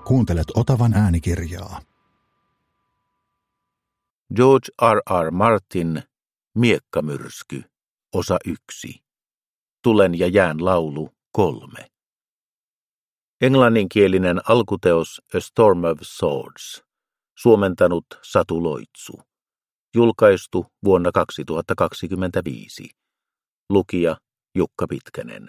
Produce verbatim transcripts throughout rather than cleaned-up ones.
Kuuntelet Otavan äänikirjaa. George R. R. Martin, Miekkamyrsky, osa yksi. Tulen ja jään laulu kolme. Englanninkielinen alkuteos A Storm of Swords. Suomentanut Satu Loitsu. Julkaistu vuonna kaksituhattakaksikymmentäviisi. Lukija Jukka Pitkänen.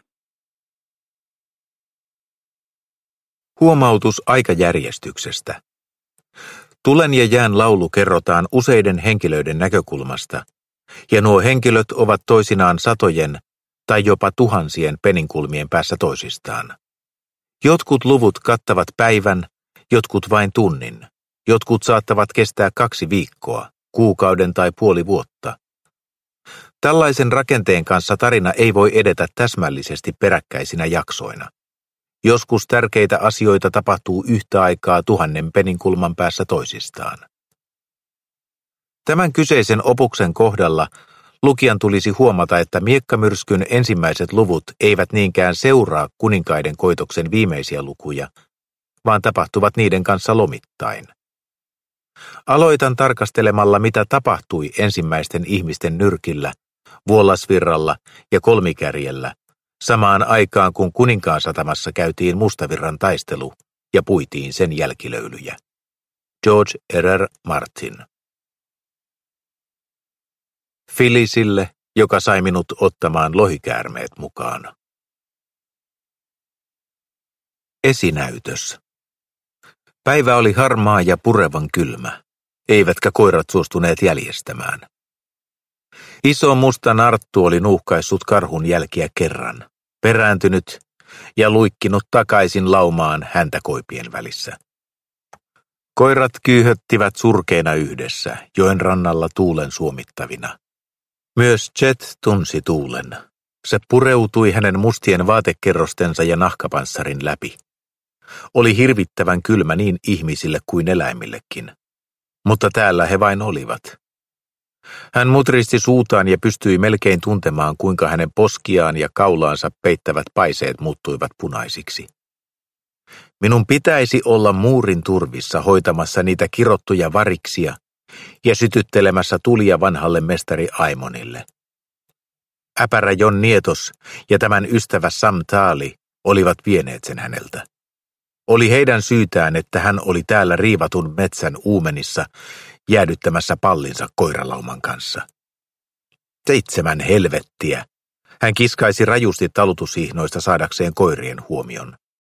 Huomautus aikajärjestyksestä. Tulen ja jään laulu kerrotaan useiden henkilöiden näkökulmasta, ja nuo henkilöt ovat toisinaan satojen tai jopa tuhansien peninkulmien päässä toisistaan. Jotkut luvut kattavat päivän, jotkut vain tunnin, jotkut saattavat kestää kaksi viikkoa, kuukauden tai puoli vuotta. Tällaisen rakenteen kanssa tarina ei voi edetä täsmällisesti peräkkäisinä jaksoina. Joskus tärkeitä asioita tapahtuu yhtä aikaa tuhannen peninkulman päässä toisistaan. Tämän kyseisen opuksen kohdalla lukijan tulisi huomata, että Miekkamyrskyn ensimmäiset luvut eivät niinkään seuraa kuninkaiden koitoksen viimeisiä lukuja, vaan tapahtuvat niiden kanssa lomittain. Aloitan tarkastelemalla, mitä tapahtui ensimmäisten ihmisten nyrkillä, Vuolasvirralla ja Kolmikärjellä, samaan aikaan kun kuninkaan satamassa käytiin Mustavirran taistelu ja puitiin sen jälkilöylyjä. George R. R. Martin. Filisille, joka sai minut ottamaan lohikäärmeet mukaan. Esinäytös. Päivä oli harmaa ja purevan kylmä, eivätkä koirat suostuneet jäljestämään. Iso musta narttu oli nuuhkaissut karhun jälkiä kerran, perääntynyt ja luikkinut takaisin laumaan häntäkoipien välissä. Koirat kyyhöttivät surkeina yhdessä, joen rannalla tuulen suomittavina. Myös Chet tunsi tuulen. Se pureutui hänen mustien vaatekerrostensa ja nahkapanssarin läpi. Oli hirvittävän kylmä niin ihmisille kuin eläimillekin. Mutta täällä he vain olivat. Hän mutristi suutaan ja pystyi melkein tuntemaan, kuinka hänen poskiaan ja kaulaansa peittävät paiseet muuttuivat punaisiksi. Minun pitäisi olla muurin turvissa hoitamassa niitä kirottuja variksia ja sytyttelemässä tulia vanhalle mestari Aimonille. Äpärä Jon Nietos ja tämän ystävä Sam Taali olivat vieneet sen häneltä. Oli heidän syytään, että hän oli täällä riivatun metsän uumenissa jäädyttämässä pallinsa koiralauman kanssa. Seitsemän helvettiä. Hän kiskaisi rajusti talutusihnoista saadakseen koirien huomion.